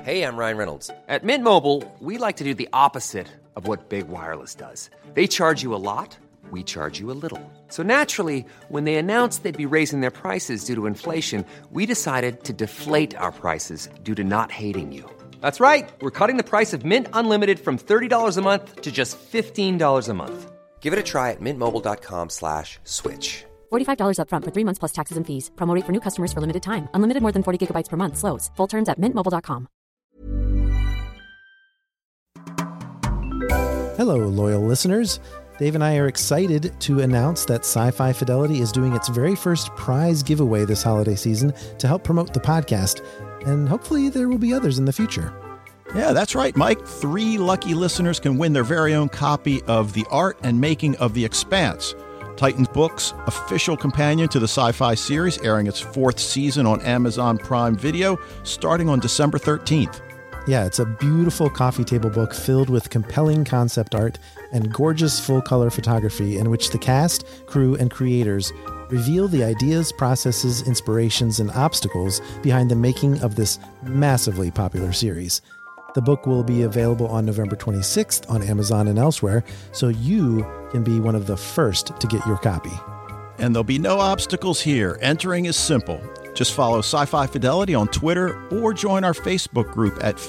Hey, I'm Ryan Reynolds. At Mint Mobile, we like to do the opposite of what Big Wireless does. They charge you a lot, we charge you a little. So naturally, when they announced they'd be raising their prices due to inflation, we decided to deflate our prices due to not hating you. That's right. We're cutting the price of Mint Unlimited from $30 a month to just $15 a month. Give it a try at mintmobile.com/switch. $45 up front for 3 months plus taxes and fees. Promo rate for new customers for limited time. Unlimited more than 40 gigabytes per month. Slows full terms at mintmobile.com. Hello, loyal listeners. Dave and I are excited to announce that Sci-Fi Fidelity is doing its very first prize giveaway this holiday season to help promote the podcast, and hopefully there will be others in the future. Yeah, that's right, Mike. 3 lucky listeners can win their very own copy of The Art and Making of The Expanse, Titans Books' official companion to the sci-fi series, airing its 4th season on Amazon Prime Video, starting on December 13th. Yeah, it's a beautiful coffee table book filled with compelling concept art and gorgeous full-color photography in which the cast, crew, and creators reveal the ideas, processes, inspirations, and obstacles behind the making of this massively popular series. The book will be available on November 26th on Amazon and elsewhere, so you can be one of the first to get your copy. And there'll be no obstacles here. Entering is simple. Just follow Sci-Fi Fidelity on Twitter or join our Facebook group at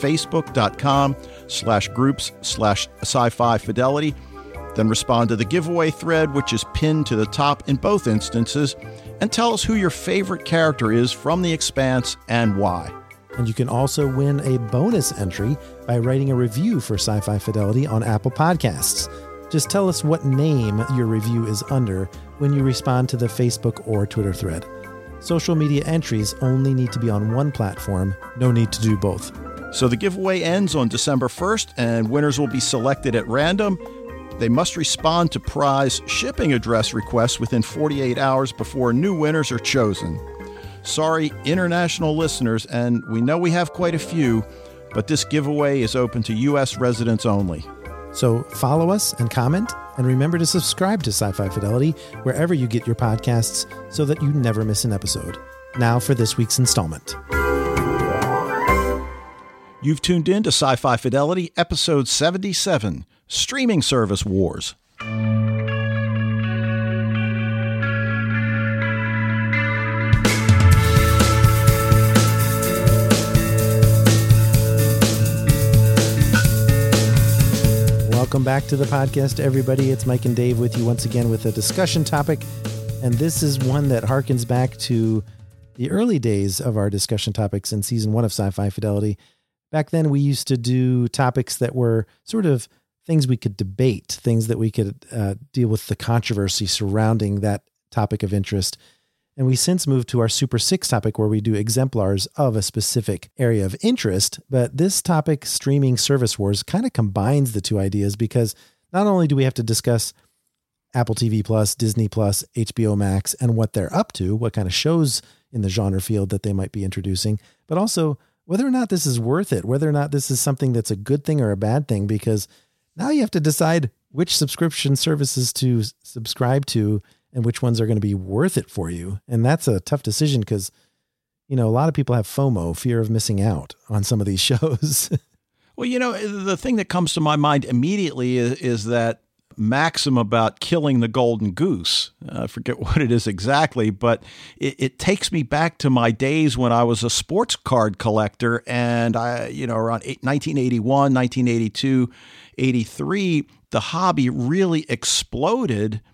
facebook.com/groups/Sci-Fi Fidelity. Then respond to the giveaway thread, which is pinned to the top in both instances, and tell us who your favorite character is from The Expanse and why. And you can also win a bonus entry by writing a review for Sci-Fi Fidelity on Apple Podcasts. Just tell us what name your review is under when you respond to the Facebook or Twitter thread. Social media entries only need to be on one platform. No need to do both. So the giveaway ends on December 1st, and winners will be selected at random. They must respond to prize shipping address requests within 48 hours before new winners are chosen. Sorry, international listeners, and we know we have quite a few, but this giveaway is open to U.S. residents only. So follow us and comment, and remember to subscribe to Sci-Fi Fidelity wherever you get your podcasts so that you never miss an episode. Now for this week's installment. You've tuned in to Sci-Fi Fidelity, Episode 77, Streaming Service Wars. Welcome back to the podcast, everybody. It's Mike and Dave with you once again with a discussion topic. And this is one that harkens back to the early days of our discussion topics in season 1 of Sci-Fi Fidelity. Back then, we used to do topics that were sort of things we could debate, things that we could deal with the controversy surrounding that topic of interest. And we since moved to our Super 6 topic where we do exemplars of a specific area of interest. But this topic, Streaming Service Wars, kind of combines the two ideas because not only do we have to discuss Apple TV Plus, Disney Plus, HBO Max, and what they're up to, what kind of shows in the genre field that they might be introducing, but also whether or not this is worth it, whether or not this is something that's a good thing or a bad thing, because now you have to decide which subscription services to subscribe to and which ones are going to be worth it for you. And that's a tough decision because, you know, a lot of people have FOMO, fear of missing out on some of these shows. Well, you know, the thing that comes to my mind immediately is that maxim about killing the golden goose. I forget what it is exactly, but it takes me back to my days when I was a sports card collector. And around 1981, 1982, 83, the hobby really exploded.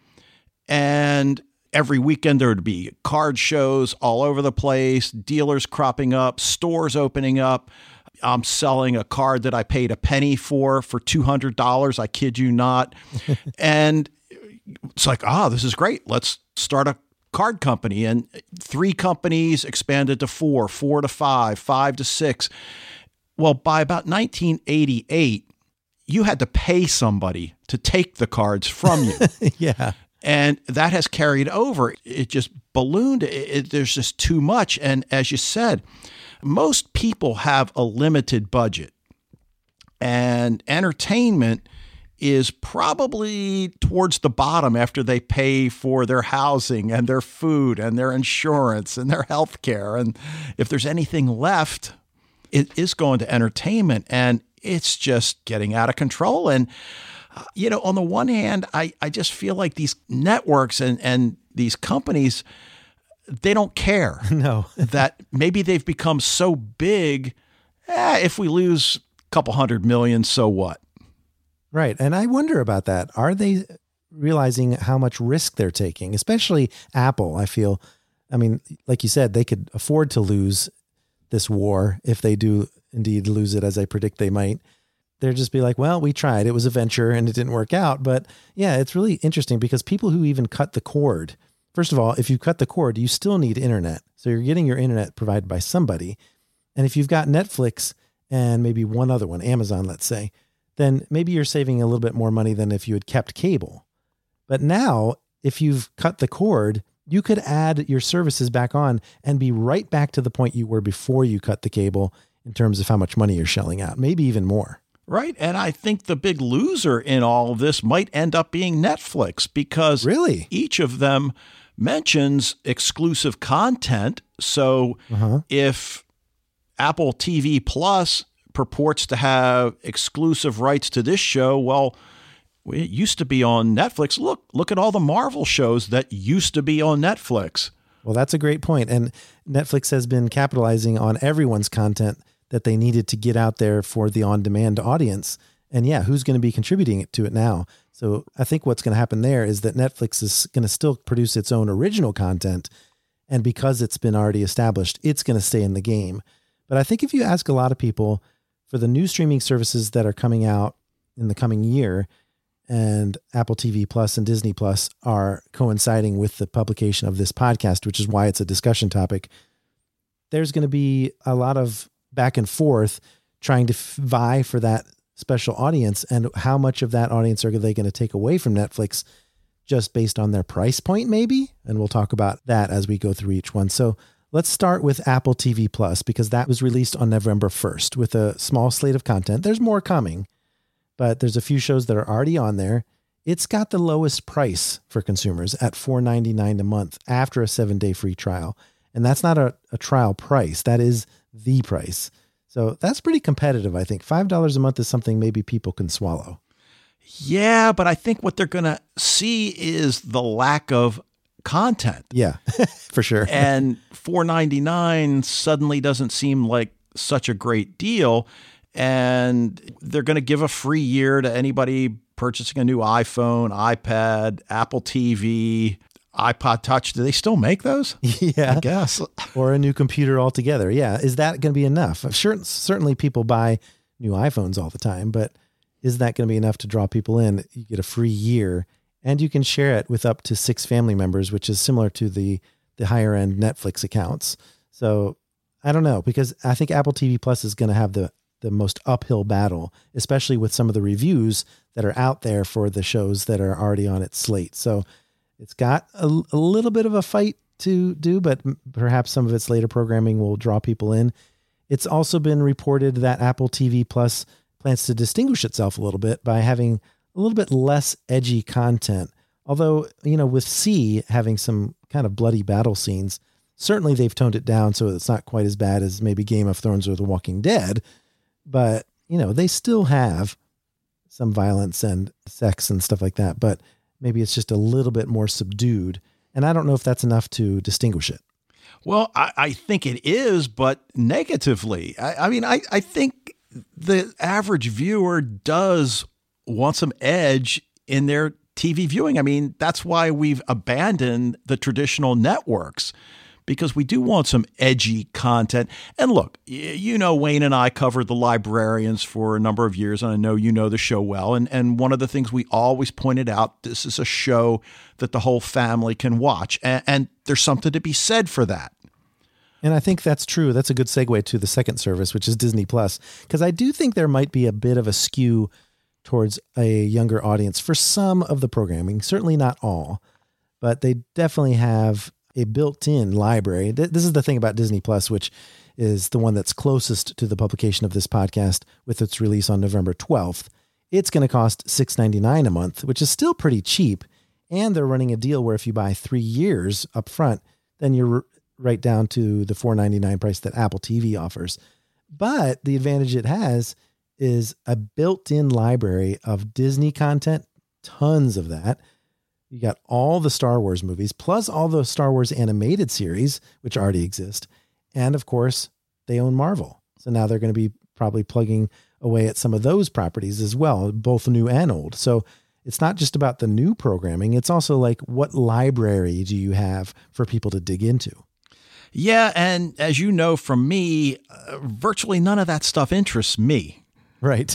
And every weekend there would be card shows all over the place, dealers cropping up, stores opening up. I'm selling a card that I paid a penny for $200. I kid you not. And it's like, this is great. Let's start a card company. And 3 companies expanded to 4, 4 to 5, 5 to 6. Well, by about 1988, you had to pay somebody to take the cards from you. Yeah. And that has carried over. It just ballooned. There's just too much. And as you said, most people have a limited budget. And entertainment is probably towards the bottom after they pay for their housing and their food and their insurance and their health care. And if there's anything left, it is going to entertainment, and it's just getting out of control. And, on the one hand, I just feel like these networks and these companies, they don't care. No. That maybe they've become so big, if we lose a couple $100 million, so what? Right. And I wonder about that. Are they realizing how much risk they're taking, especially Apple? I feel, like you said, they could afford to lose this war if they do indeed lose it, as I predict they might. They'll just be like, well, we tried. It was a venture and it didn't work out. But yeah, it's really interesting because people who even cut the cord, first of all, if you cut the cord, you still need internet. So you're getting your internet provided by somebody. And if you've got Netflix and maybe one other one, Amazon, let's say, then maybe you're saving a little bit more money than if you had kept cable. But now, if you've cut the cord, you could add your services back on and be right back to the point you were before you cut the cable in terms of how much money you're shelling out, maybe even more. Right. And I think the big loser in all of this might end up being Netflix, because really, each of them mentions exclusive content. So if Apple TV Plus purports to have exclusive rights to this show, well, it used to be on Netflix. Look at all the Marvel shows that used to be on Netflix. Well, that's a great point. And Netflix has been capitalizing on everyone's content that they needed to get out there for the on-demand audience. And yeah, who's going to be contributing to it now? So I think what's going to happen there is that Netflix is going to still produce its own original content. And because it's been already established, it's going to stay in the game. But I think if you ask a lot of people for the new streaming services that are coming out in the coming year, and Apple TV Plus and Disney Plus are coinciding with the publication of this podcast, which is why it's a discussion topic, there's going to be a lot of back and forth trying to vie for that special audience. And how much of that audience are they going to take away from Netflix just based on their price point, maybe? And we'll talk about that as we go through each one. So let's start with Apple TV Plus, because that was released on November 1st with a small slate of content. There's more coming, but there's a few shows that are already on there. It's got the lowest price for consumers at $4.99 a month after a 7-day free trial. And that's not a trial price. That is the price. So that's pretty competitive, I think. $5 a month is something maybe people can swallow. Yeah, but I think what they're going to see is the lack of content. Yeah, for sure. And $4.99 suddenly doesn't seem like such a great deal. And they're going to give a free year to anybody purchasing a new iPhone, iPad, Apple TV, iPod Touch. Do they still make those? Yeah. I guess. Or a new computer altogether. Yeah. Is that going to be enough? Certainly people buy new iPhones all the time, but is that going to be enough to draw people in? You get a free year and you can share it with up to 6 family members, which is similar to the higher end Netflix accounts. So I don't know, because I think Apple TV Plus is going to have the most uphill battle, especially with some of the reviews that are out there for the shows that are already on its slate. So it's got a little bit of a fight to do, but perhaps some of its later programming will draw people in. It's also been reported that Apple TV Plus plans to distinguish itself a little bit by having a little bit less edgy content. Although, with C having some kind of bloody battle scenes, certainly they've toned it down so it's not quite as bad as maybe Game of Thrones or The Walking Dead. But, they still have some violence and sex and stuff like that. But maybe it's just a little bit more subdued. And I don't know if that's enough to distinguish it. Well, I think it is, but negatively. I think the average viewer does want some edge in their TV viewing. That's why we've abandoned the traditional networks, because we do want some edgy content. And look, Wayne and I covered The Librarians for a number of years, and I know you know the show well. And one of the things we always pointed out, this is a show that the whole family can watch. And there's something to be said for that. And I think that's true. That's a good segue to the second service, which is Disney Plus, because I do think there might be a bit of a skew towards a younger audience for some of the programming, certainly not all, but they definitely have a built-in library. This is the thing about Disney Plus, which is the one that's closest to the publication of this podcast with its release on November 12th. It's going to cost $6.99 a month, which is still pretty cheap. And they're running a deal where if you buy 3 years up front, then you're right down to the $4.99 price that Apple TV offers. But the advantage it has is a built-in library of Disney content, tons of that. You got all the Star Wars movies, plus all the Star Wars animated series, which already exist. And of course, they own Marvel. So now they're going to be probably plugging away at some of those properties as well, both new and old. So it's not just about the new programming. It's also like, what library do you have for people to dig into? Yeah. And as you know from me, virtually none of that stuff interests me. Right.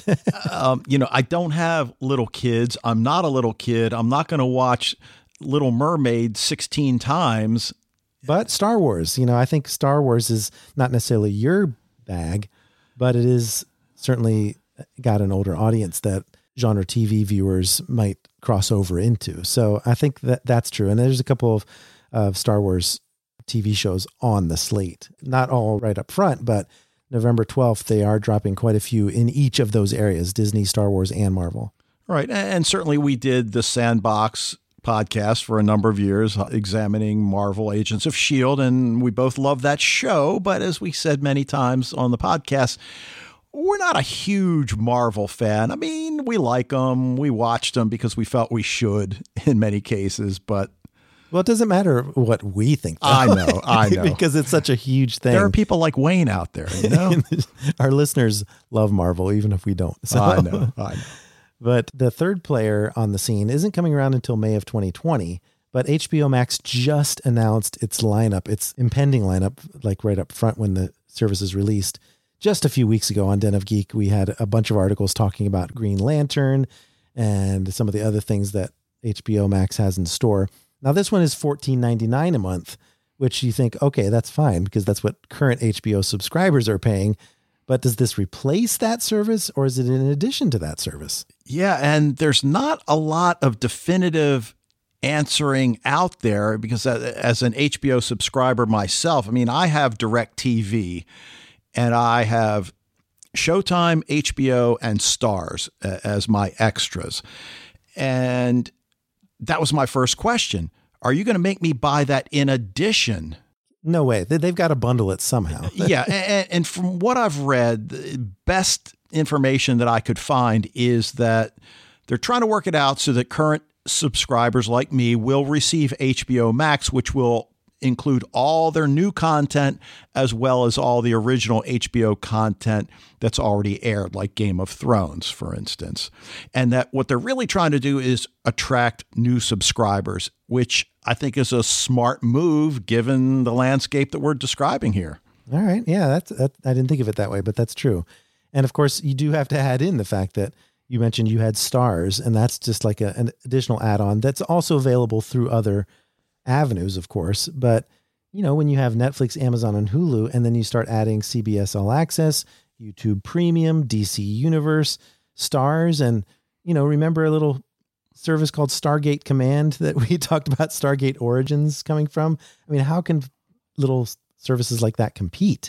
I don't have little kids. I'm not a little kid. I'm not going to watch Little Mermaid 16 times. But Star Wars, I think Star Wars is not necessarily your bag, but it is certainly got an older audience that genre TV viewers might cross over into. So I think that's true. And there's a couple of Star Wars TV shows on the slate, not all right up front, but November 12th, they are dropping quite a few in each of those areas, Disney, Star Wars, and Marvel. Right. And certainly we did the Sandbox podcast for a number of years, examining Marvel Agents of S.H.I.E.L.D., and we both love that show. But as we said many times on the podcast, we're not a huge Marvel fan. I mean, we like them. We watched them because we felt we should in many cases, but... Well, it doesn't matter what we think, though. I know. Because it's such a huge thing. There are people like Wayne out there, Our listeners love Marvel, even if we don't. So. I know. But the third player on the scene isn't coming around until May of 2020, but HBO Max just announced its lineup, its impending lineup, like right up front when the service is released. Just a few weeks ago on Den of Geek, we had a bunch of articles talking about Green Lantern and some of the other things that HBO Max has in store. Now, this one is $14.99 a month, which you think, okay, that's fine because that's what current HBO subscribers are paying. But does this replace that service, or is it in addition to that service? Yeah, and there's not a lot of definitive answering out there because as an HBO subscriber myself, I mean, I have DirecTV and I have Showtime, HBO, and Starz as my extras. And that was my first question. Are you going to make me buy that in addition? No way. They've got to bundle it somehow. Yeah. And from what I've read, the best information that I could find is that they're trying to work it out so that current subscribers like me will receive HBO Max, which will include all their new content as well as all the original HBO content that's already aired, like Game of Thrones, for instance. And that what they're really trying to do is attract new subscribers, which I think is a smart move given the landscape that we're describing here. All right. Yeah, I didn't think of it that way, but that's true. And of course, you do have to add in the fact that you mentioned you had Starz, and that's just like an additional add-on that's also available through other avenues, of course. But, when you have Netflix, Amazon, and Hulu, and then you start adding CBS All Access, YouTube Premium, DC Universe, Starz, and, remember a little service called Stargate Command that we talked about Stargate Origins coming from? I mean, how can little services like that compete?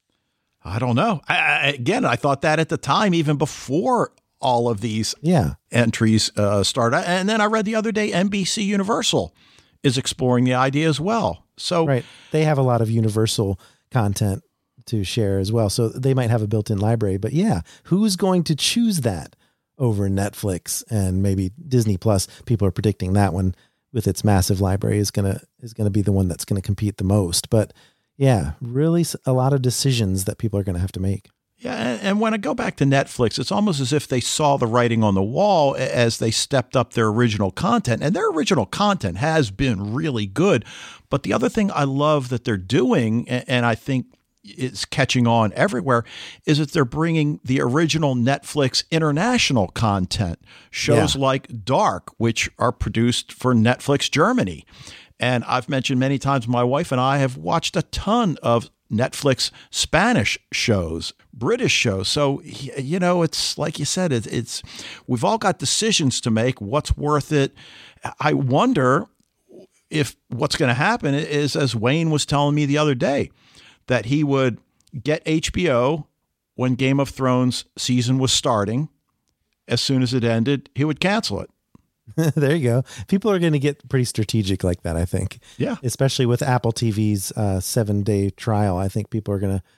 I don't know. I thought that at the time, even before all of these entries started. And then I read the other day, NBC Universal is exploring the idea as well. So right. They have a lot of Universal content to share as well. So they might have a built-in library, but who's going to choose that over Netflix and maybe Disney Plus? People are predicting that one with its massive library is going to be the one that's going to compete the most. But really a lot of decisions that people are going to have to make. Yeah, and when I go back to Netflix, it's almost as if they saw the writing on the wall as they stepped up their original content. And their original content has been really good. But the other thing I love that they're doing, and I think it's catching on everywhere, is that they're bringing the original Netflix international content, shows like Dark, which are produced for Netflix Germany. And I've mentioned many times, my wife and I have watched a ton of Netflix Spanish shows, British shows. So, it's like you said, it's we've all got decisions to make. What's worth it? I wonder if what's going to happen is, as Wayne was telling me the other day, that he would get HBO when Game of Thrones season was starting. As soon as it ended, he would cancel it. There you go. People are going to get pretty strategic like that, I think. Yeah. Especially with Apple TV's 7-day trial. I think people are going to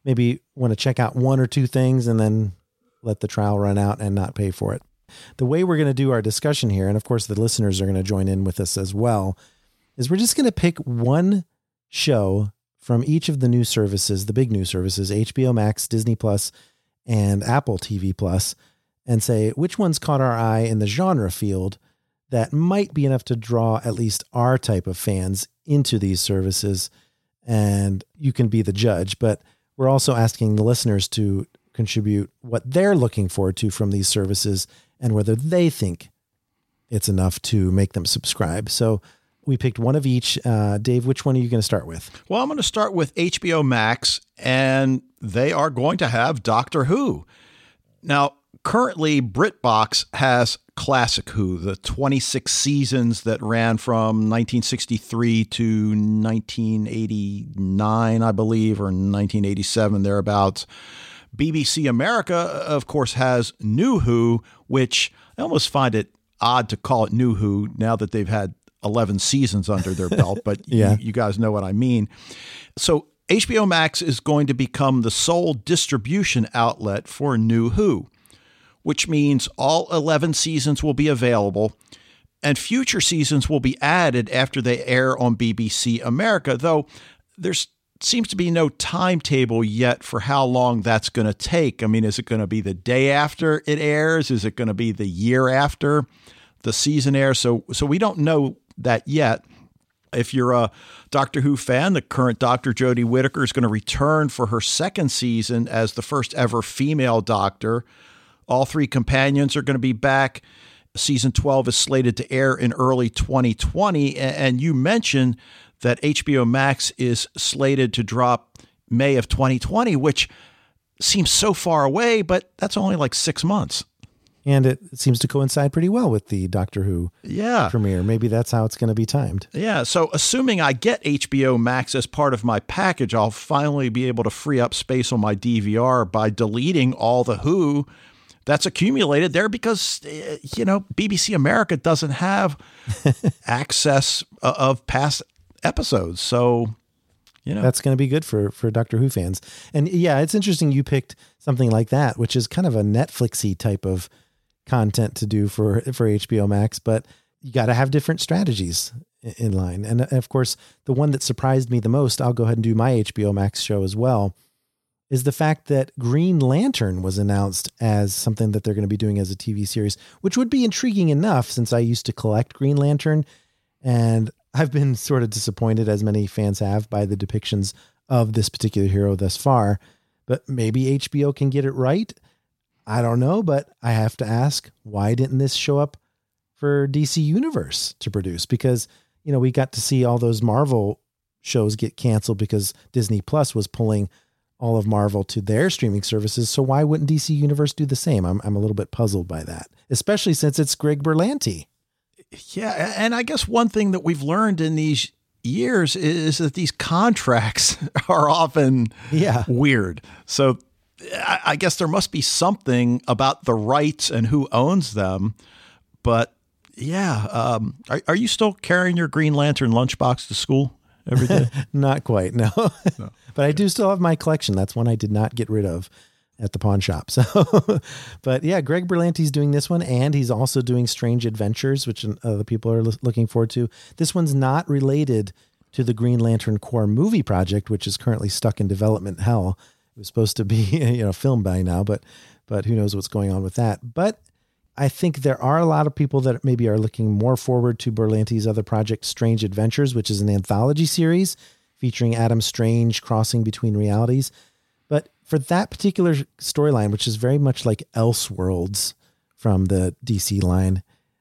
maybe want to check out one or two things and then let the trial run out and not pay for it. The way we're going to do our discussion here, and of course the listeners are going to join in with us as well, is we're just going to pick one show from each of the new services, the big new services, HBO Max, Disney Plus, and Apple TV Plus, and say which ones caught our eye in the genre field that might be enough to draw at least our type of fans into these services. And you can be the judge, but we're also asking the listeners to contribute what they're looking forward to from these services and whether they think it's enough to make them subscribe. So we picked one of each. Dave, which one are you going to start with? Well, I'm going to start with HBO Max, and they are going to have Doctor Who. Now, currently, BritBox has Classic Who, the 26 seasons that ran from 1963 to 1989, I believe, or 1987, thereabouts. BBC America, of course, has New Who, which I almost find it odd to call it New Who now that they've had 11 seasons under their belt, but yeah. you guys know what I mean. So HBO Max is going to become the sole distribution outlet for New Who, which means all 11 seasons will be available and future seasons will be added after they air on BBC America, though there's seems to be no timetable yet for how long that's going to take. I mean, is it going to be the day after it airs? Is it going to be the year after the season airs? So we don't know that yet. If you're a Doctor Who fan, the current Dr. Jodie Whittaker is going to return for her second season as the first ever female Doctor. All three companions are going to be back. Season 12 is slated to air in early 2020. And you mentioned that HBO Max is slated to drop May of 2020, which seems so far away, but that's only like 6 months. And it seems to coincide pretty well with the Doctor Who premiere. Maybe that's how it's going to be timed. Yeah. So assuming I get HBO Max as part of my package, I'll finally be able to free up space on my DVR by deleting all the Who that's accumulated there because, BBC America doesn't have access of past episodes. So, that's going to be good for Doctor Who fans. And yeah, it's interesting you picked something like that, which is kind of a Netflixy type of content to do for HBO Max, but you got to have different strategies in line. And of course, the one that surprised me the most, I'll go ahead and do my HBO Max show as well, is the fact that Green Lantern was announced as something that they're going to be doing as a TV series, which would be intriguing enough since I used to collect Green Lantern. And I've been sort of disappointed, as many fans have, by the depictions of this particular hero thus far, but maybe HBO can get it right. I don't know, but I have to ask, why didn't this show up for DC Universe to produce? Because, we got to see all those Marvel shows get canceled because Disney Plus was pulling all of Marvel to their streaming services. So why wouldn't DC Universe do the same? I'm a little bit puzzled by that, especially since it's Greg Berlanti. Yeah. And I guess one thing that we've learned in these years is that these contracts are often weird. So I guess there must be something about the rights and who owns them. But yeah. Are you still carrying your Green Lantern lunchbox to school every day? Not quite. No. But I do still have my collection. That's one I did not get rid of at the pawn shop. So, but yeah, Greg Berlanti's doing this one, and he's also doing Strange Adventures, which other people are looking forward to. This one's not related to the Green Lantern Corps movie project, which is currently stuck in development hell. It was supposed to be, filmed by now, but who knows what's going on with that. But I think there are a lot of people that maybe are looking more forward to Berlanti's other project, Strange Adventures, which is an anthology series featuring Adam Strange crossing between realities. But for that particular storyline, which is very much like Elseworlds from the DC line,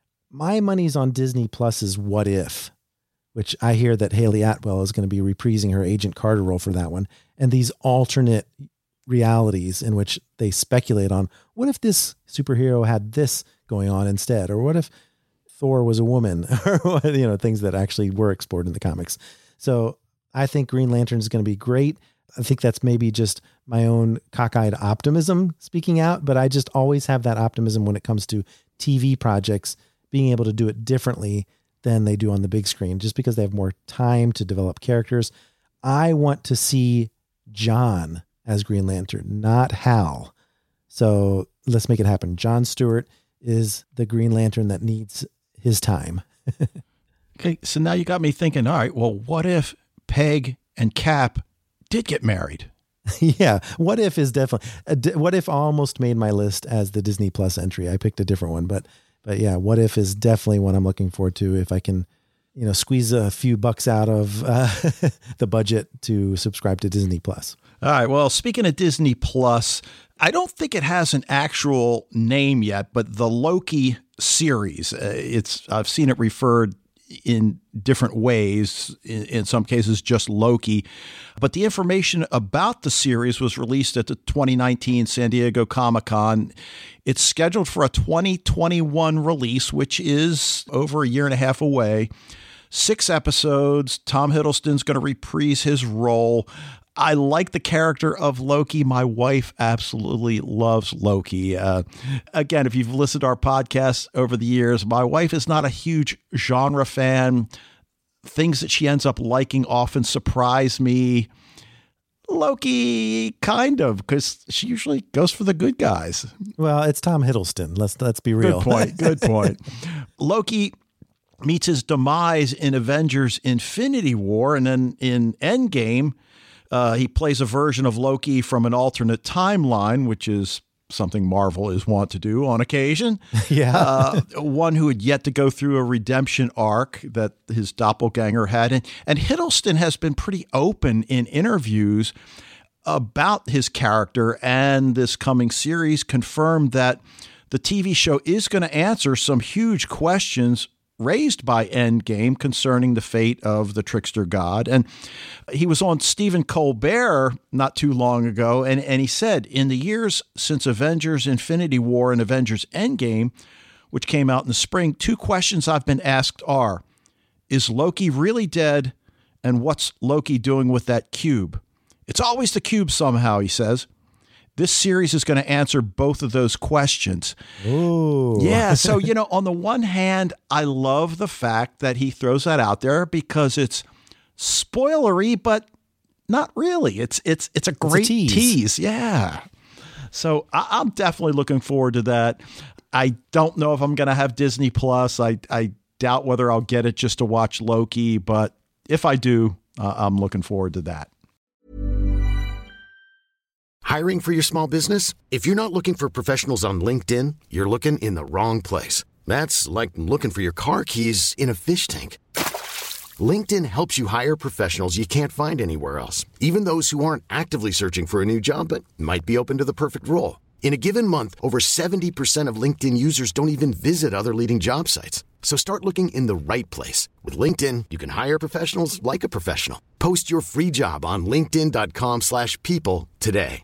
my money's on Disney Plus's What If, which I hear that Haley Atwell is going to be reprising her Agent Carter role for that one. And these alternate realities in which they speculate on, what if this superhero had this going on instead? Or what if Thor was a woman? Or, things that actually were explored in the comics. So I think Green Lantern is going to be great. I think that's maybe just my own cockeyed optimism speaking out, but I just always have that optimism when it comes to TV projects, being able to do it differently than they do on the big screen, just because they have more time to develop characters. I want to see John as Green Lantern, not Hal. So let's make it happen. John Stewart is the Green Lantern that needs his time. Okay, so now you got me thinking, all right, well, what if Peg and Cap did get married? Yeah. What if is definitely, what if almost made my list as the Disney Plus entry. I picked a different one, but yeah, what if is definitely one I'm looking forward to if I can, squeeze a few bucks out of the budget to subscribe to Disney Plus. All right. Well, speaking of Disney Plus, I don't think it has an actual name yet, but the Loki series, I've seen it referred in different ways, in some cases just Loki. But the information about the series was released at the 2019 San Diego Comic-Con. It's scheduled for a 2021 release, which is over a year and a half away. 6 episodes. Tom Hiddleston's going to reprise his role. I like the character of Loki. My wife absolutely loves Loki. Again, if you've listened to our podcast over the years, my wife is not a huge genre fan. Things that she ends up liking often surprise me. Loki, kind of, because she usually goes for the good guys. Well, it's Tom Hiddleston. Let's be real. Good point. Loki meets his demise in Avengers Infinity War, and then in Endgame, he plays a version of Loki from an alternate timeline, which is something Marvel is wont to do on occasion. Yeah. One who had yet to go through a redemption arc that his doppelganger had. And Hiddleston has been pretty open in interviews about his character, and this coming series confirmed that the TV show is going to answer some huge questions raised by Endgame concerning the fate of the trickster god. And he was on Stephen Colbert not too long ago, and he said, in the years since Avengers Infinity War and Avengers Endgame, which came out in the spring, 2 questions I've been asked are, is Loki really dead? And what's Loki doing with that cube? It's always the cube somehow, he says. This series is going to answer both of those questions. Ooh. Yeah. So, on the one hand, I love the fact that he throws that out there because it's spoilery, but not really. It's a great tease. Yeah. So I'm definitely looking forward to that. I don't know if I'm going to have Disney Plus. I doubt whether I'll get it just to watch Loki, but if I do, I'm looking forward to that. Hiring for your small business? If you're not looking for professionals on LinkedIn, you're looking in the wrong place. That's like looking for your car keys in a fish tank. LinkedIn helps you hire professionals you can't find anywhere else, even those who aren't actively searching for a new job but might be open to the perfect role. In a given month, over 70% of LinkedIn users don't even visit other leading job sites. So start looking in the right place. With LinkedIn, you can hire professionals like a professional. Post your free job on linkedin.com/people today.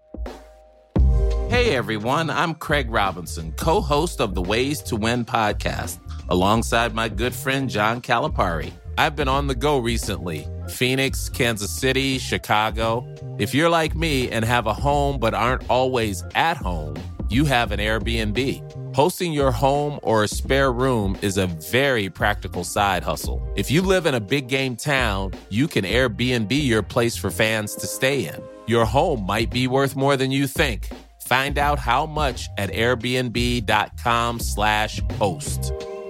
Hey everyone, I'm Craig Robinson, co-host of the Ways to Win podcast, alongside my good friend John Calipari. I've been on the go recently. Phoenix, Kansas City, Chicago. If you're like me and have a home but aren't always at home, you have an Airbnb. Hosting your home or a spare room is a very practical side hustle. If you live in a big game town, you can Airbnb your place for fans to stay in. Your home might be worth more than you think. Find out how much at airbnb.com/host.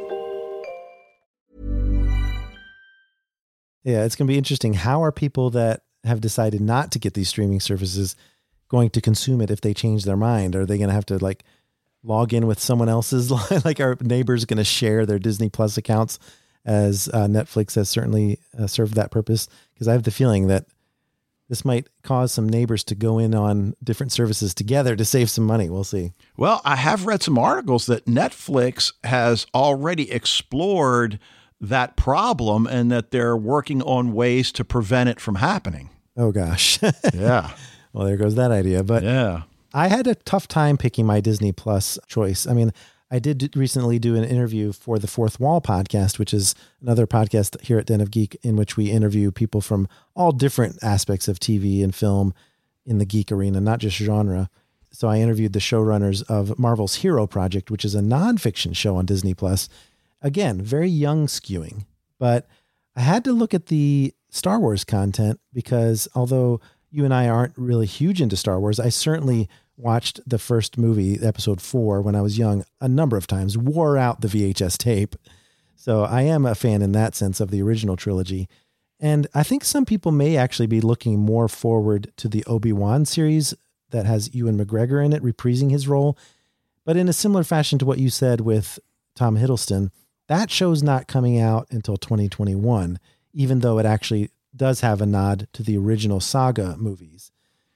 Yeah, it's going to be interesting. How are people that have decided not to get these streaming services going to consume it if they change their mind? Are they going to have to log in with someone else's, like our neighbors going to share their Disney Plus accounts, as Netflix has certainly served that purpose? Because I have the feeling that this might cause some neighbors to go in on different services together to save some money. We'll see. Well, I have read some articles that Netflix has already explored that problem and that they're working on ways to prevent it from happening. Oh, gosh. Yeah. Well, there goes that idea. But yeah, I had a tough time picking my Disney Plus choice. I mean, I did recently do an interview for the Fourth Wall podcast, which is another podcast here at Den of Geek, in which we interview people from all different aspects of TV and film in the geek arena, not just genre. So I interviewed the showrunners of Marvel's Hero Project, which is a nonfiction show on Disney Plus. Again, very young skewing, but I had to look at the Star Wars content because although you and I aren't really huge into Star Wars. I certainly watched the first movie, episode 4, when I was young a number of times, wore out the VHS tape. So I am a fan in that sense of the original trilogy. And I think some people may actually be looking more forward to the Obi-Wan series that has Ewan McGregor in it, reprising his role. But in a similar fashion to what you said with Tom Hiddleston, that show's not coming out until 2021, even though it actually does have a nod to the original saga movies.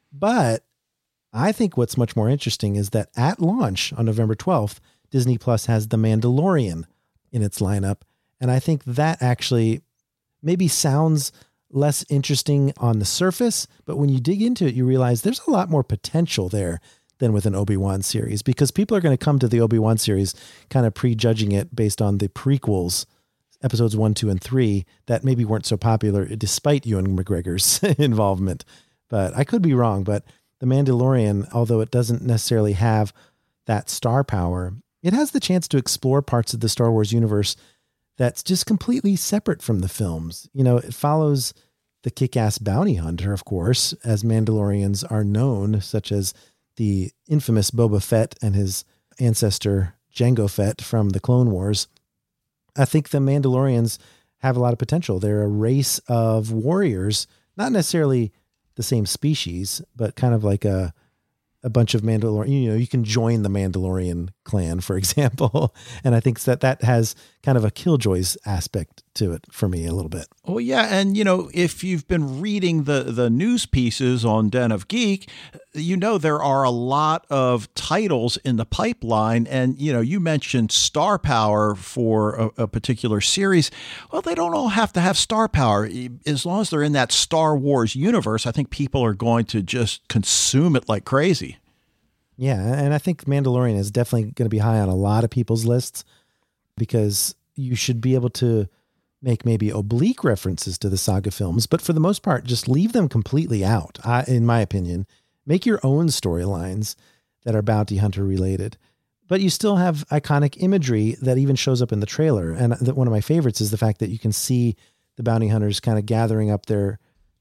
But I think what's much more interesting is that at launch on November 12th, Disney Plus has The Mandalorian in its lineup. And I think that actually maybe sounds less interesting on the surface, but when you dig into it, you realize there's a lot more potential there than with an Obi-Wan series, because people are going to come to the Obi-Wan series kind of prejudging it based on the prequels, episodes 1, 2, and 3, that maybe weren't so popular despite Ewan McGregor's involvement. But I could be wrong, but The Mandalorian, although it doesn't necessarily have that star power, it has the chance to explore parts of the Star Wars universe that's just completely separate from the films. You know, it follows the kick-ass bounty hunter, of course, as Mandalorians are known, such as the infamous Boba Fett and his ancestor Jango Fett from the Clone Wars. I think the Mandalorians have a lot of potential. They're a race of warriors, not necessarily the same species, but kind of like a bunch of Mandalorian, you know, you can join the Mandalorian clan, for example. And I think that has kind of a Killjoys aspect to it for me a little bit. Oh, yeah. And, you know, if you've been reading the news pieces on Den of Geek, you know, there are a lot of titles in the pipeline. And, you know, you mentioned star power for a particular series. Well, they don't all have to have star power. As long as they're in that Star Wars universe, I think people are going to just consume it like crazy. Yeah. And I think Mandalorian is definitely going to be high on a lot of people's lists, because you should be able to make maybe oblique references to the saga films, but for the most part, just leave them completely out. In my opinion, make your own storylines that are bounty hunter related, but you still have iconic imagery that even shows up in the trailer. And one of my favorites is the fact that you can see the bounty hunters kind of gathering up their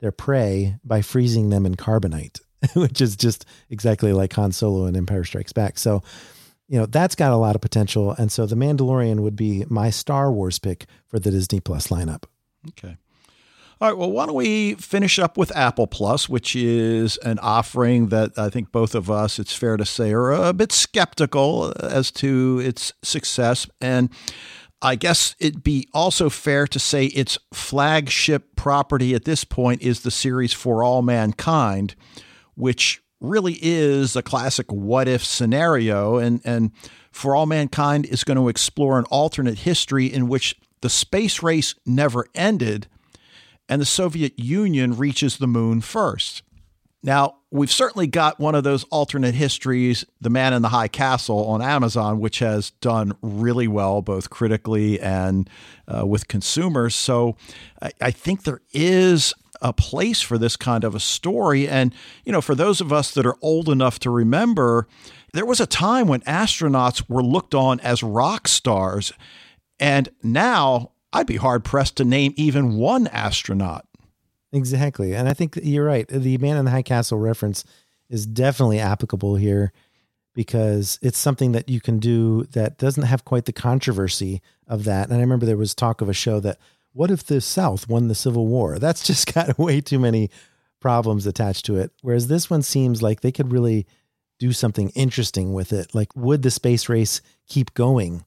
prey by freezing them in carbonite, which is just exactly like Han Solo in Empire Strikes Back. So, you know, that's got a lot of potential. And so The Mandalorian would be my Star Wars pick for the Disney Plus lineup. Okay. All right. Well, why don't we finish up with Apple Plus, which is an offering that I think both of us, it's fair to say, are a bit skeptical as to its success. And I guess it'd be also fair to say its flagship property at this point is the series For All Mankind, which really is a classic what if scenario. And For All Mankind is going to explore an alternate history in which the space race never ended and the Soviet Union reaches the moon first. Now, we've certainly got one of those alternate histories, The Man in the High Castle on Amazon, which has done really well, both critically and with consumers. So I think there is a place for this kind of a story. And, you know, for those of us that are old enough to remember, there was a time when astronauts were looked on as rock stars. And now I'd be hard pressed to name even one astronaut. Exactly. And I think you're right. The Man in the High Castle reference is definitely applicable here, because it's something that you can do that doesn't have quite the controversy of that. And I remember there was talk of a show that, what if the South won the Civil War? That's just got way too many problems attached to it. Whereas this one seems like they could really do something interesting with it. Like, would the space race keep going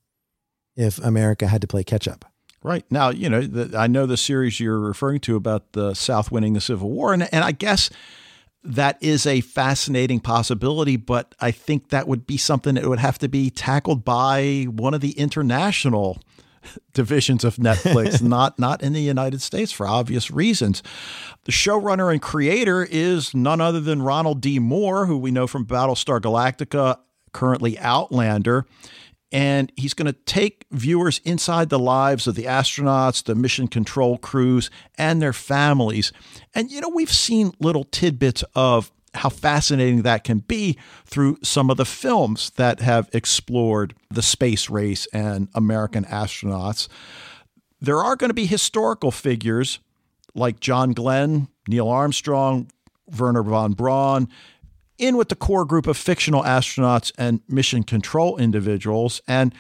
if America had to play catch up? Right. Now, you know, I know the series you're referring to about the South winning the Civil War, and I guess that is a fascinating possibility, but I think that would be something that would have to be tackled by one of the international divisions of Netflix, not in the United States for obvious reasons. The showrunner and creator is none other than Ronald D. Moore, who we know from Battlestar Galactica, currently Outlander. And he's going to take viewers inside the lives of the astronauts, the mission control crews, and their families. And, you know, we've seen little tidbits of how fascinating that can be through some of the films that have explored the space race and American astronauts. There are going to be historical figures like John Glenn, Neil Armstrong, Werner von Braun, in with the core group of fictional astronauts and mission control individuals. And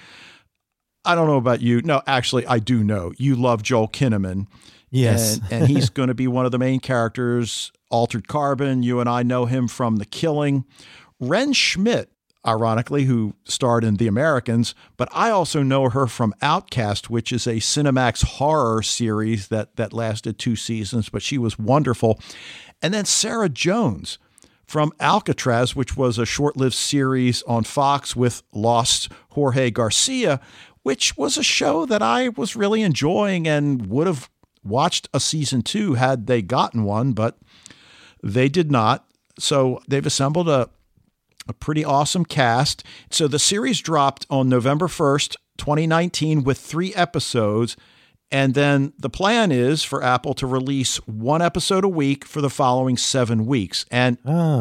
I don't know about you. No, actually, I do know. You love Joel Kinnaman. Yes. And he's going to be one of the main characters. Altered Carbon, you and I know him from The Killing. Ren Schmidt, ironically, who starred in The Americans, but I also know her from Outcast, which is a Cinemax horror series that lasted 2 seasons, but she was wonderful. And then Sarah Jones from Alcatraz, which was a short-lived series on Fox with lost Jorge Garcia, which was a show that I was really enjoying and would have watched a season 2 had they gotten one, but they did not. So they've assembled a pretty awesome cast. So the series dropped on November 1st, 2019 with 3 episodes. And then the plan is for Apple to release 1 episode a week for the following 7 weeks. And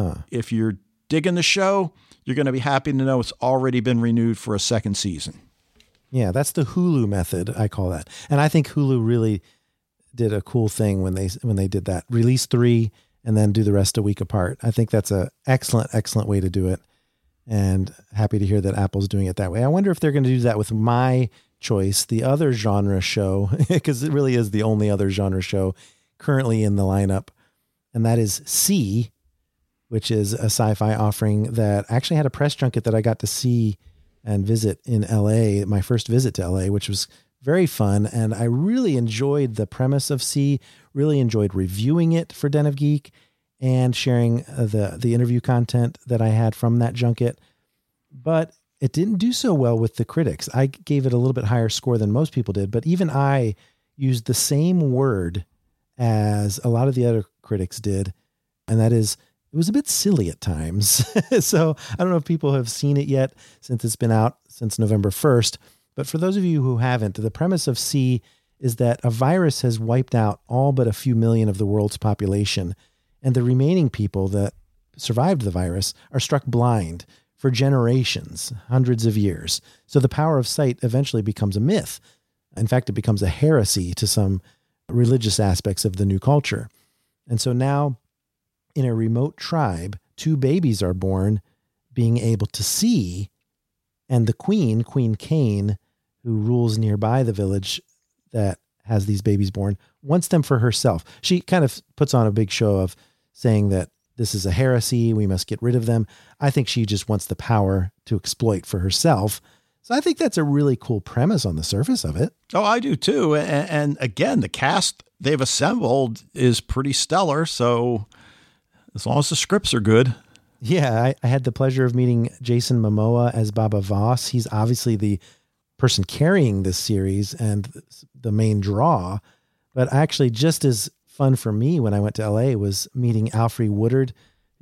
if you're digging the show, you're going to be happy to know it's already been renewed for a 2nd season. Yeah, that's the Hulu method, I call that. And I think Hulu really did a cool thing when they did that. Release 3 and then do the rest a week apart. I think that's an excellent way to do it. And happy to hear that Apple's doing it that way. I wonder if they're going to do that with my choice, the other genre show, because it really is the only other genre show currently in the lineup. And that is C, which is a sci-fi offering that actually had a press junket that I got to see and visit in LA, my first visit to LA, which was very fun. And I really enjoyed the premise of C, really enjoyed reviewing it for Den of Geek and sharing the interview content that I had from that junket. But it didn't do so well with the critics. I gave it a little bit higher score than most people did, but even I used the same word as a lot of the other critics did. And that is, it was a bit silly at times. So I don't know if people have seen it yet since it's been out since November 1st. But for those of you who haven't, the premise of C is that a virus has wiped out all but a few million of the world's population. And the remaining people that survived the virus are struck blind for generations, hundreds of years. So the power of sight eventually becomes a myth. In fact, it becomes a heresy to some religious aspects of the new culture. And so now in a remote tribe, 2 babies are born being able to see. And the Queen Kane, who rules nearby the village that has these babies born, wants them for herself. She kind of puts on a big show of saying that this is a heresy, we must get rid of them. I think she just wants the power to exploit for herself. So I think that's a really cool premise on the surface of it. Oh, I do too. And again, the cast they've assembled is pretty stellar. So as long as the scripts are good. Yeah, I had the pleasure of meeting Jason Momoa as Baba Voss. He's obviously the person carrying this series and the main draw. But actually, just as fun for me when I went to LA was meeting Alfre Woodard,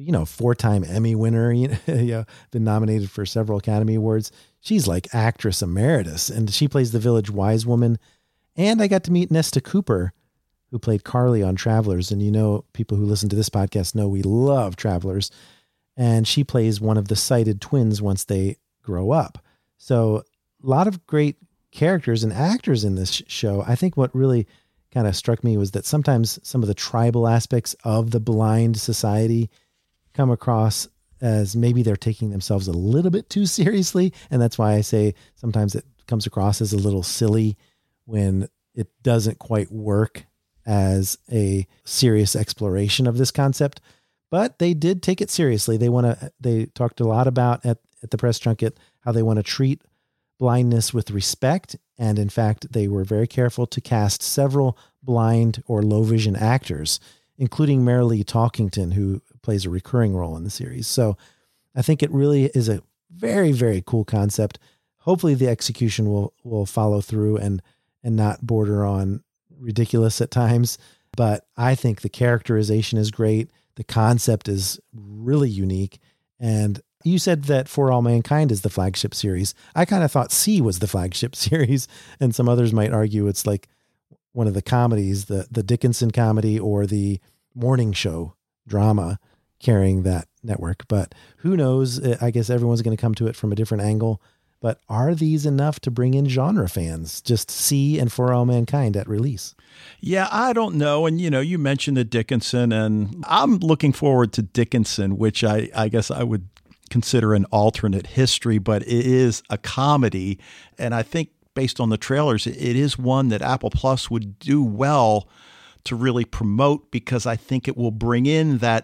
4-time Emmy winner, been nominated for several Academy Awards. She's like actress emeritus, and she plays the village wise woman. And I got to meet Nesta Cooper, who played Carly on Travelers. And people who listen to this podcast know we love Travelers. And she plays one of the sighted twins once they grow up. So a lot of great characters and actors in this show. I think what really kind of struck me was that sometimes some of the tribal aspects of the blind society come across as maybe they're taking themselves a little bit too seriously. And that's why I say sometimes it comes across as a little silly when it doesn't quite work as a serious exploration of this concept. But they did take it seriously. They talked a lot about at the press junket how they want to treat blindness with respect. And in fact, they were very careful to cast several blind or low vision actors, including Marilee Talkington, who plays a recurring role in the series. So I think it really is a very, very cool concept. Hopefully the execution will follow through and not border on ridiculous at times. But I think the characterization is great. The concept is really unique. And you said that For All Mankind is the flagship series. I kind of thought C was the flagship series, and some others might argue it's like one of the comedies, the Dickinson comedy or the morning show drama carrying that network. But who knows? I guess everyone's going to come to it from a different angle. But are these enough to bring in genre fans? Just See and For All Mankind at release. Yeah, I don't know. And, you mentioned the Dickinson, and I'm looking forward to Dickinson, which I guess I would consider an alternate history, but it is a comedy. And I think based on the trailers, it is one that Apple Plus would do well to really promote, because I think it will bring in that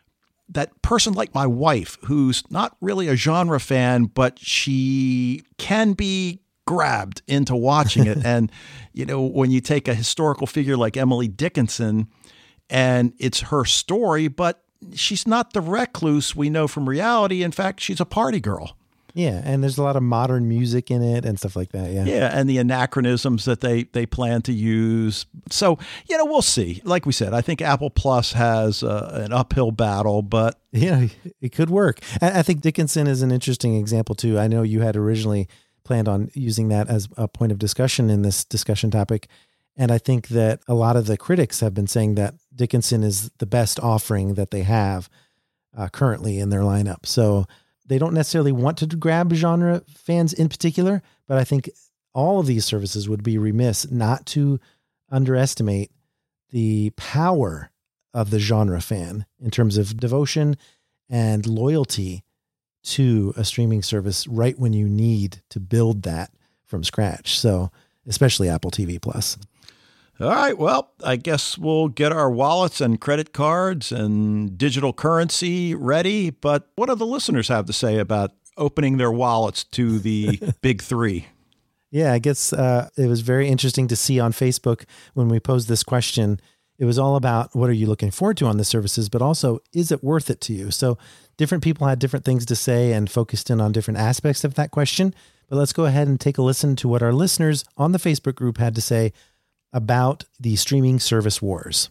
person like my wife, who's not really a genre fan, but she can be grabbed into watching it. And, when you take a historical figure like Emily Dickinson, and it's her story, but she's not the recluse we know from reality. In fact, she's a party girl. Yeah, and there's a lot of modern music in it and stuff like that. Yeah, and the anachronisms that they plan to use. So, we'll see. Like we said, I think Apple Plus has an uphill battle, but it could work. I think Dickinson is an interesting example too. I know you had originally planned on using that as a point of discussion in this discussion topic. And I think that a lot of the critics have been saying that Dickinson is the best offering that they have currently in their lineup. So they don't necessarily want to grab genre fans in particular, but I think all of these services would be remiss not to underestimate the power of the genre fan in terms of devotion and loyalty to a streaming service right when you need to build that from scratch. So especially Apple TV Plus. All right. Well, I guess we'll get our wallets and credit cards and digital currency ready. But what do the listeners have to say about opening their wallets to the big three? Yeah, I guess it was very interesting to see on Facebook when we posed this question. It was all about what are you looking forward to on the services, but also, is it worth it to you? So different people had different things to say and focused in on different aspects of that question. But let's go ahead and take a listen to what our listeners on the Facebook group had to say about the streaming service wars.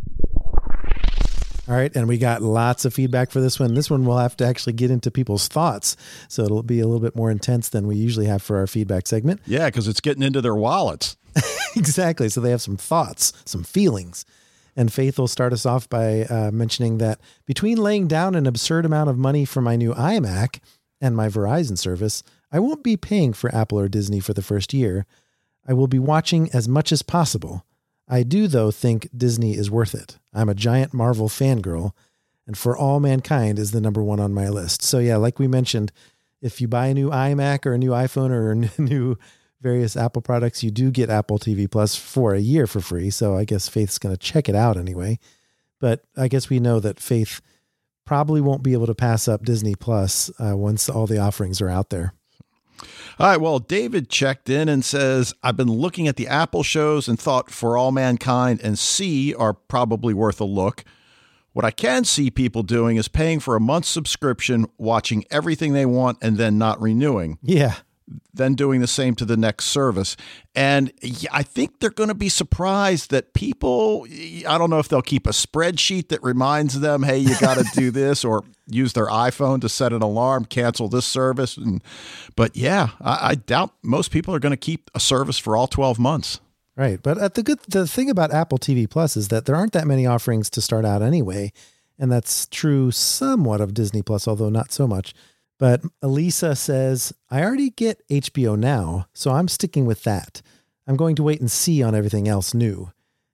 All right. And we got lots of feedback for this one. This one we'll have to actually get into people's thoughts. So it'll be a little bit more intense than we usually have for our feedback segment. Yeah, because it's getting into their wallets. Exactly. So they have some thoughts, some feelings. And Faith will start us off by mentioning that between laying down an absurd amount of money for my new iMac and my Verizon service, I won't be paying for Apple or Disney for the first year. I will be watching as much as possible. I do, though, think Disney is worth it. I'm a giant Marvel fangirl, and For All Mankind is the number one on my list. So yeah, like we mentioned, if you buy a new iMac or a new iPhone or a new various Apple products, you do get Apple TV Plus for a year for free. So I guess Faith's going to check it out anyway. But I guess we know that Faith probably won't be able to pass up Disney Plus once all the offerings are out there. All right. Well, David checked in and says, I've been looking at the Apple shows and thought For All Mankind and See are probably worth a look. What I can see people doing is paying for a month's subscription, watching everything they want, and then not renewing. Yeah. Then doing the same to the next service. And I think they're going to be surprised that people, I don't know if they'll keep a spreadsheet that reminds them, hey, you got to do this, or use their iPhone to set an alarm, cancel this service. But yeah, I doubt most people are going to keep a service for all 12 months. Right. But the thing about Apple TV Plus is that there aren't that many offerings to start out anyway. And that's true somewhat of Disney Plus, although not so much. But Elisa says, I already get HBO Now, so I'm sticking with that. I'm going to wait and see on everything else new.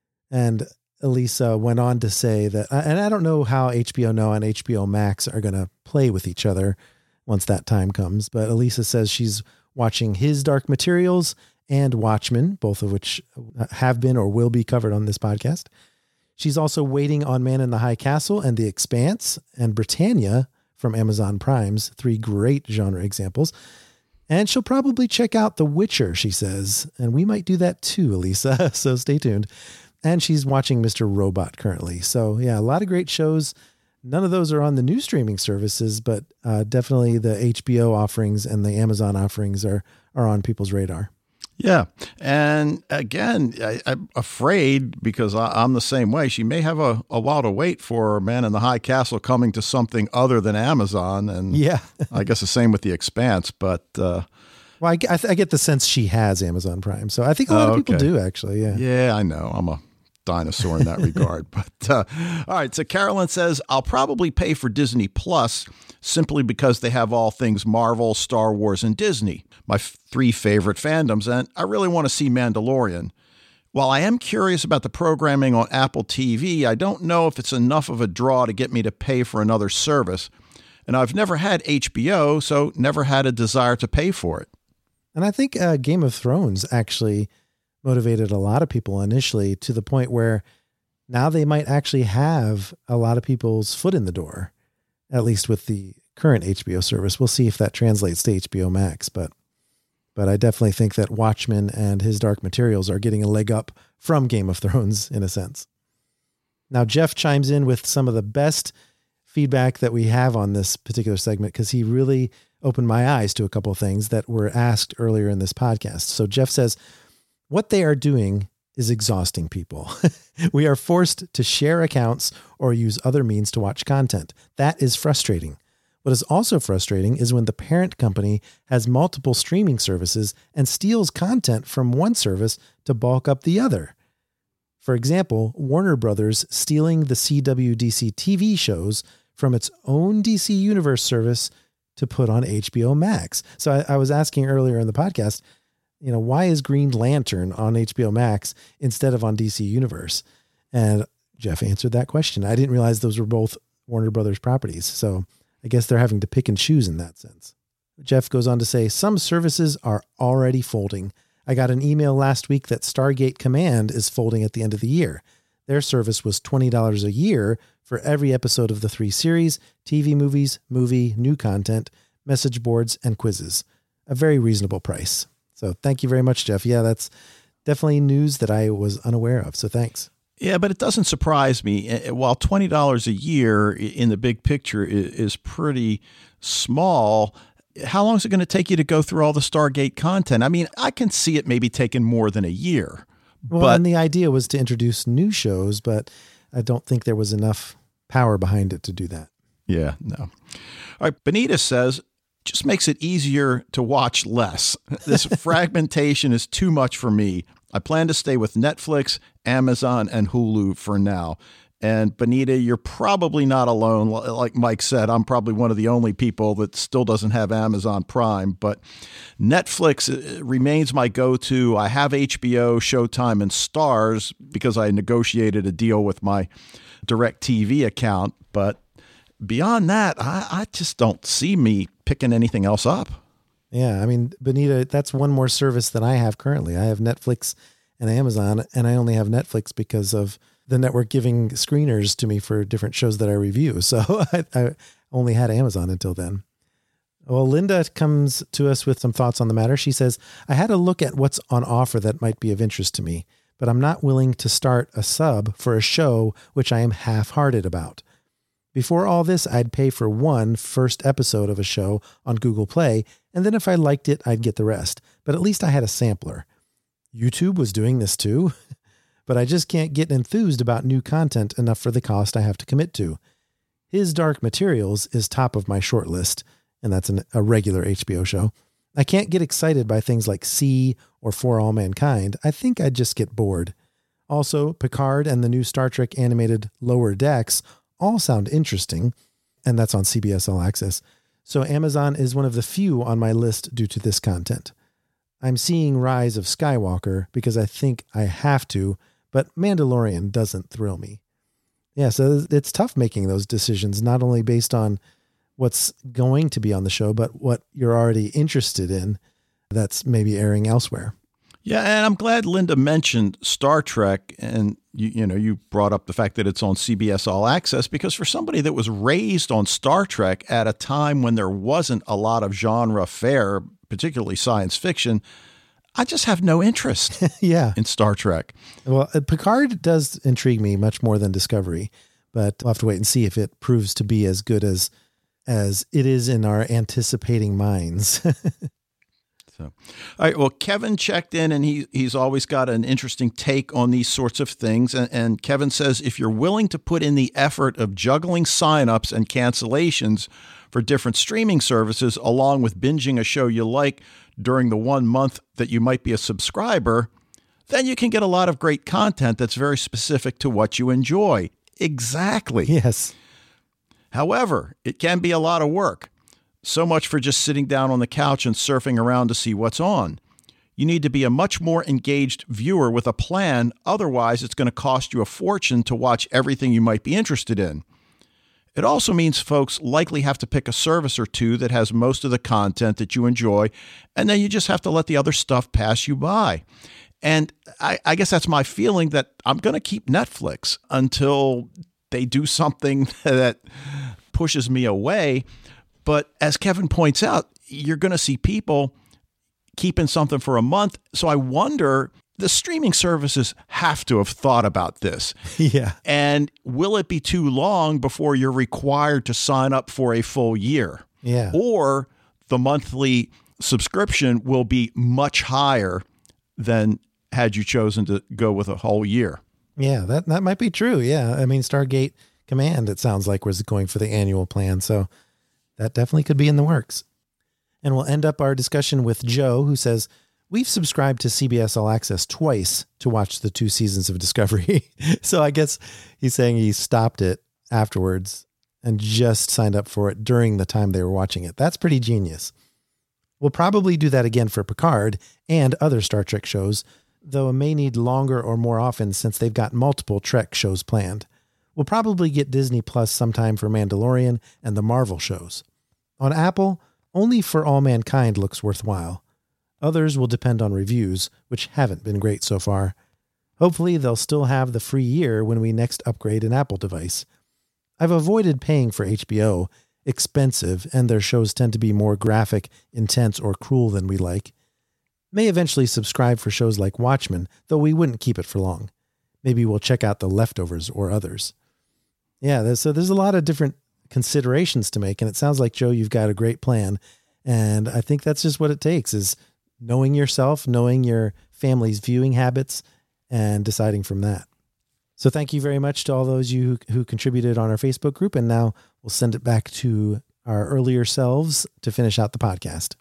And Elisa went on to say that, and I don't know how HBO Now and HBO Max are going to play with each other once that time comes, but Elisa says she's watching His Dark Materials and Watchmen, both of which have been or will be covered on this podcast. She's also waiting on Man in the High Castle and The Expanse and Britannia from Amazon Prime's 3 great genre examples. And she'll probably check out The Witcher, she says. And we might do that too, Elisa, so stay tuned. And she's watching Mr. Robot currently. So yeah, a lot of great shows. None of those are on the new streaming services, but definitely the HBO offerings and the Amazon offerings are on people's radar. Yeah. And again, I'm afraid, because I'm the same way, she may have a while to wait for Man in the High Castle coming to something other than Amazon. And yeah, I guess the same with The Expanse. But well, I get the sense she has Amazon Prime. So I think a lot of people do, actually. Yeah. Yeah, I know. I'm a dinosaur in that regard. But all right. So Carolyn says, I'll probably pay for Disney Plus simply because they have all things Marvel, Star Wars, and Disney, my three favorite fandoms, and I really want to see Mandalorian. While I am curious about the programming on Apple TV, I don't know if it's enough of a draw to get me to pay for another service. And I've never had HBO, so never had a desire to pay for it. And I think Game of Thrones actually motivated a lot of people initially to the point where now they might actually have a lot of people's foot in the door, at least with the current HBO service. We'll see if that translates to HBO Max, but I definitely think that Watchmen and His Dark Materials are getting a leg up from Game of Thrones in a sense. Now, Jeff chimes in with some of the best feedback that we have on this particular segment because he really opened my eyes to a couple of things that were asked earlier in this podcast. So Jeff says, what they are doing is exhausting people. We are forced to share accounts or use other means to watch content. That is frustrating. What is also frustrating is when the parent company has multiple streaming services and steals content from one service to bulk up the other. For example, Warner Brothers stealing the CWDC TV shows from its own DC Universe service to put on HBO Max. So I was asking earlier in the podcast, why is Green Lantern on HBO Max instead of on DC Universe? And Jeff answered that question. I didn't realize those were both Warner Brothers properties. So I guess they're having to pick and choose in that sense. Jeff goes on to say, some services are already folding. I got an email last week that Stargate Command is folding at the end of the year. Their service was $20 a year for every episode of the 3 series, TV movies, new content, message boards, and quizzes. A very reasonable price. So thank you very much, Jeff. Yeah, that's definitely news that I was unaware of. So thanks. Yeah, but it doesn't surprise me. While $20 a year in the big picture is pretty small, how long is it going to take you to go through all the Stargate content? I mean, I can see it maybe taking more than a year. Well, and the idea was to introduce new shows, but I don't think there was enough power behind it to do that. Yeah, no. All right, Benita says, just makes it easier to watch less. This fragmentation is too much for me. I plan to stay with Netflix, Amazon, and Hulu for now. And Benita, you're probably not alone. Like Mike said, I'm probably one of the only people that still doesn't have Amazon Prime, but Netflix remains my go-to. I have HBO, Showtime, and Starz because I negotiated a deal with my DirecTV account. But beyond that, I just don't see me picking anything else up. Yeah, I mean, Benita, that's one more service than I have currently. I have Netflix and Amazon, and I only have Netflix because of the network giving screeners to me for different shows that I review. So I only had Amazon until then. Well, Linda comes to us with some thoughts on the matter. She says, I had a look at what's on offer that might be of interest to me, but I'm not willing to start a sub for a show which I am half-hearted about. Before all this, I'd pay for one first episode of a show on Google Play, and then if I liked it, I'd get the rest. But at least I had a sampler. YouTube was doing this too, but I just can't get enthused about new content enough for the cost I have to commit to. His Dark Materials is top of my short list, and that's a regular HBO show. I can't get excited by things like See or For All Mankind. I think I'd just get bored. Also, Picard and the new Star Trek animated Lower Decks all sound interesting, and that's on CBS All Access. So Amazon is one of the few on my list due to this content. I'm seeing Rise of Skywalker because I think I have to, but Mandalorian doesn't thrill me. Yeah, so it's tough making those decisions, not only based on what's going to be on the show, but what you're already interested in that's maybe airing elsewhere. Yeah, and I'm glad Linda mentioned Star Trek, and you brought up the fact that it's on CBS All Access, because for somebody that was raised on Star Trek at a time when there wasn't a lot of genre fare, particularly science fiction, I just have no interest in Star Trek. Well, Picard does intrigue me much more than Discovery, but we'll have to wait and see if it proves to be as good as it is in our anticipating minds. So, all right. Well, Kevin checked in, and he's always got an interesting take on these sorts of things. And Kevin says, if you're willing to put in the effort of juggling signups and cancellations for different streaming services, along with binging a show you like during the 1 month that you might be a subscriber, then you can get a lot of great content that's very specific to what you enjoy. Exactly. Yes. However, it can be a lot of work. So much for just sitting down on the couch and surfing around to see what's on. You need to be a much more engaged viewer with a plan. Otherwise, it's going to cost you a fortune to watch everything you might be interested in. It also means folks likely have to pick a service or two that has most of the content that you enjoy, and then you just have to let the other stuff pass you by. And I guess that's my feeling, that I'm going to keep Netflix until they do something that pushes me away. But as Kevin points out, you're going to see people keeping something for a month. So I wonder, the streaming services have to have thought about this. Yeah. And will it be too long before you're required to sign up for a full year? Yeah. Or the monthly subscription will be much higher than had you chosen to go with a whole year. Yeah, that might be true. Yeah. I mean, Stargate Command, it sounds like, was going for the annual plan. So that definitely could be in the works. And we'll end up our discussion with Joe, who says, we've subscribed to CBS All Access twice to watch the 2 seasons of Discovery. So I guess he's saying he stopped it afterwards and just signed up for it during the time they were watching it. That's pretty genius. We'll probably do that again for Picard and other Star Trek shows, though it may need longer or more often since they've got multiple Trek shows planned. We'll probably get Disney Plus sometime for Mandalorian and the Marvel shows. On Apple, only For All Mankind looks worthwhile. Others will depend on reviews, which haven't been great so far. Hopefully, they'll still have the free year when we next upgrade an Apple device. I've avoided paying for HBO, expensive, and their shows tend to be more graphic, intense, or cruel than we like. May eventually subscribe for shows like Watchmen, though we wouldn't keep it for long. Maybe we'll check out The Leftovers or others. Yeah, there's a lot of different considerations to make, and it sounds like, Joe, you've got a great plan. And I think that's just what it takes, is knowing yourself, knowing your family's viewing habits, and deciding from that. So thank you very much to all those you who contributed on our Facebook group. And now we'll send it back to our earlier selves to finish out the podcast.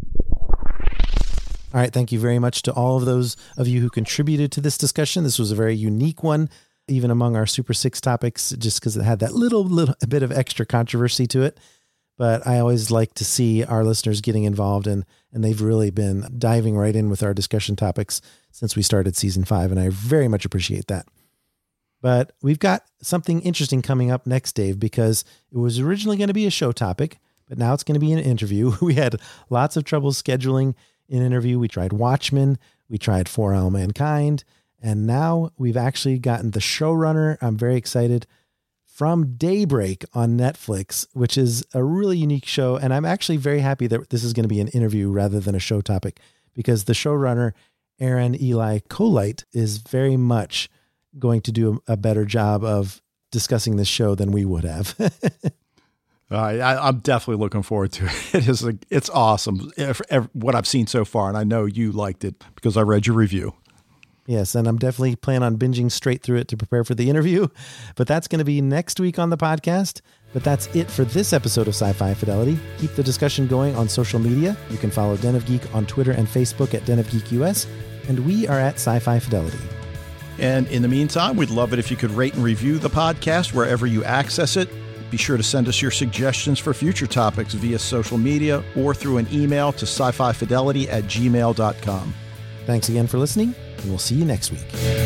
All right. Thank you very much to all of those of you who contributed to this discussion. This was a very unique one, even among our Super 6 topics, just because it had that little bit of extra controversy to it. But I always like to see our listeners getting involved, and they've really been diving right in with our discussion topics since we started season 5. And I very much appreciate that. But we've got something interesting coming up next, Dave, because it was originally going to be a show topic, but now it's going to be an interview. We had lots of trouble scheduling an interview. We tried Watchmen, we tried For All Mankind, and now we've actually gotten the showrunner. I'm very excited, from Daybreak on Netflix, which is a really unique show. And I'm actually very happy that this is going to be an interview rather than a show topic, because the showrunner, Aaron Eli Colite, is very much going to do a better job of discussing this show than we would have. I'm definitely looking forward to it. It's awesome, what I've seen so far. And I know you liked it because I read your review. Yes, and I'm definitely planning on binging straight through it to prepare for the interview. But that's going to be next week on the podcast. But that's it for this episode of Sci-Fi Fidelity. Keep the discussion going on social media. You can follow Den of Geek on Twitter and Facebook at Den of Geek US. And we are at Sci-Fi Fidelity. And in the meantime, we'd love it if you could rate and review the podcast wherever you access it. Be sure to send us your suggestions for future topics via social media or through an email to sci-fifidelity@gmail.com. Thanks again for listening, and we'll see you next week.